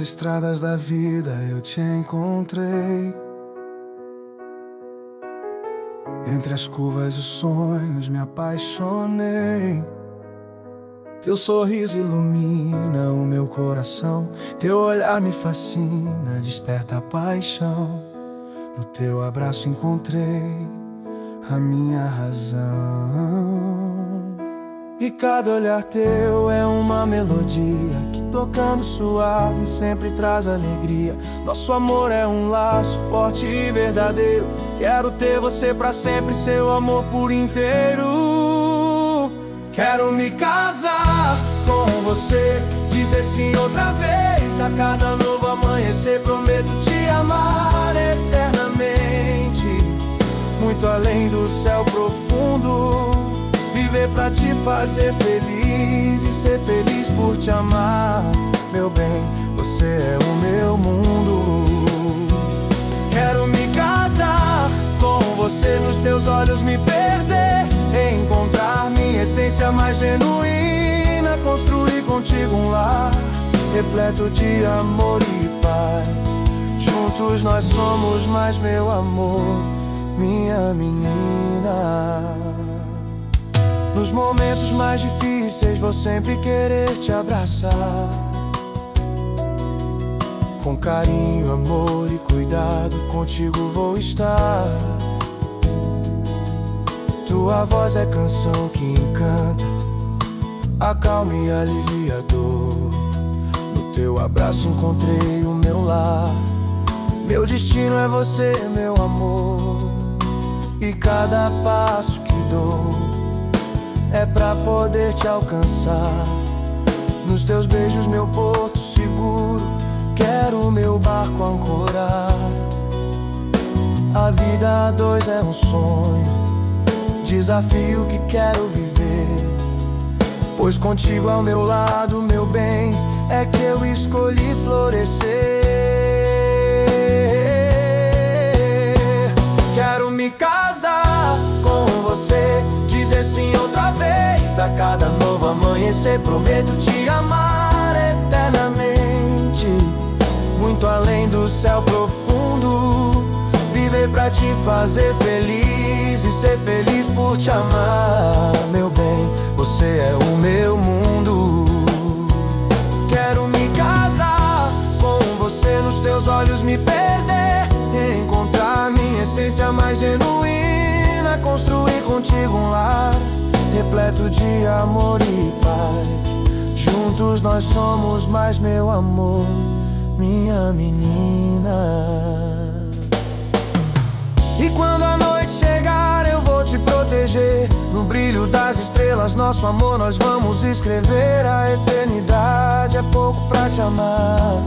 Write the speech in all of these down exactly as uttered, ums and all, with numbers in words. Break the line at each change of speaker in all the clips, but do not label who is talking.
estradas da vida eu te encontrei. Entre as curvas e os sonhos me apaixonei. Teu sorriso ilumina o meu coração, teu olhar me fascina, desperta a paixão. No teu abraço encontrei a minha razão. E cada olhar teu é uma melodia que, tocando suave, sempre traz alegria. Nosso amor é um laço forte e verdadeiro. Quero ter você pra sempre, seu amor por inteiro. Quero me casar com você, dizer sim outra vez. A cada novo amanhecer prometo te amar eternamente, muito além do céu profundo. Viver pra te fazer feliz e ser feliz por te amar. Meu bem, você é o meu mundo. Quero me casar com você, nos teus olhos me perder, encontrar minha essência mais genuína, construir contigo um lar repleto de amor e paz. Juntos nós somos mais, meu amor, minha menina. Nos momentos mais difíceis vou sempre querer te abraçar, com carinho, amor e cuidado contigo vou estar. Tua voz é canção que encanta, acalma e alivia a dor. No teu abraço encontrei o meu lar. Meu destino é você, meu amor, e cada passo que dou é pra poder te alcançar. Nos teus beijos meu porto seguro, quero meu barco ancorar. A vida a dois é um sonho, desafio que quero viver, pois contigo ao meu lado, meu bem, é que eu escolhi florescer. Quero me casar com você, dizer sim outra vez. A cada novo amanhecer prometo te amar eternamente, muito além do céu profundo. Viver pra te fazer feliz e ser feliz por te amar. Meu bem, você é o meu mundo. Quero me casar com você, nos teus olhos me perder, encontrar minha essência mais genuína, construir contigo um lar repleto de amor e paz. Juntos nós somos mais, meu amor, minha menina. E quando a noite chegar eu vou te proteger, no brilho das estrelas nosso amor nós vamos escrever. A eternidade é pouco pra te amar,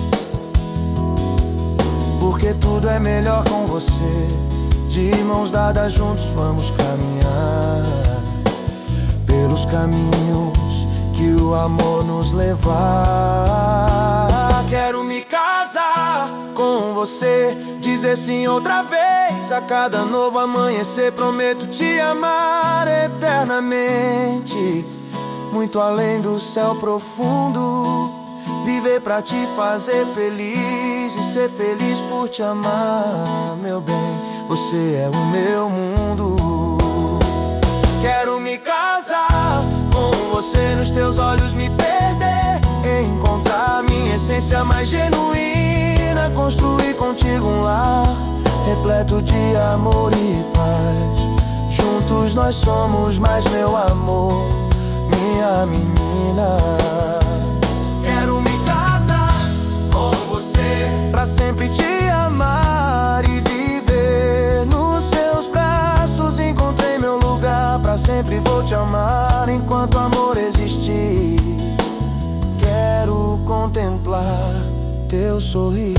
porque tudo é melhor com você. De mãos dadas juntos vamos caminhar pelos caminhos que o amor nos levar. Quero me casar com você, dizer sim outra vez. A cada novo amanhecer prometo te amar eternamente, muito além do céu profundo. Viver pra te fazer feliz e ser feliz por te amar. Meu bem, você é o meu mundo. Quero me casar com você, nos teus olhos me perder, encontrar minha essência mais genuína, construir contigo um lar repleto de amor e paz. Juntos nós somos mais, meu amor, minha menina. Quero me casar com você, pra sempre te amar e viver nos seus braços. Encontrei meu lugar, pra sempre vou te amar enquanto amor existir. Quero contemplar teu sorrir.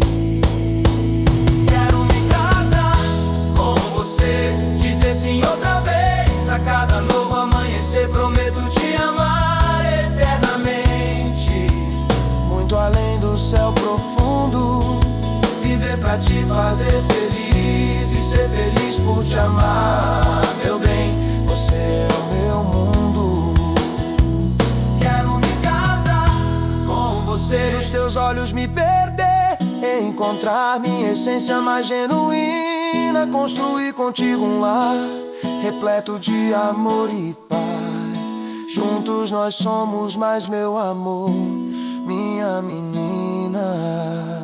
Quero me casar com você, dizer sim outra vez. A cada novo amanhecer prometo te amar eternamente, muito além do céu profundo. Viver pra te fazer feliz e ser feliz por te amar. Meu bem, você é o meu mundo. Quero me casar com você, nos teus olhos olhos me perder, encontrar minha essência mais genuína, construir contigo um lar repleto de amor e paz. Juntos nós somos mais, meu amor, minha menina.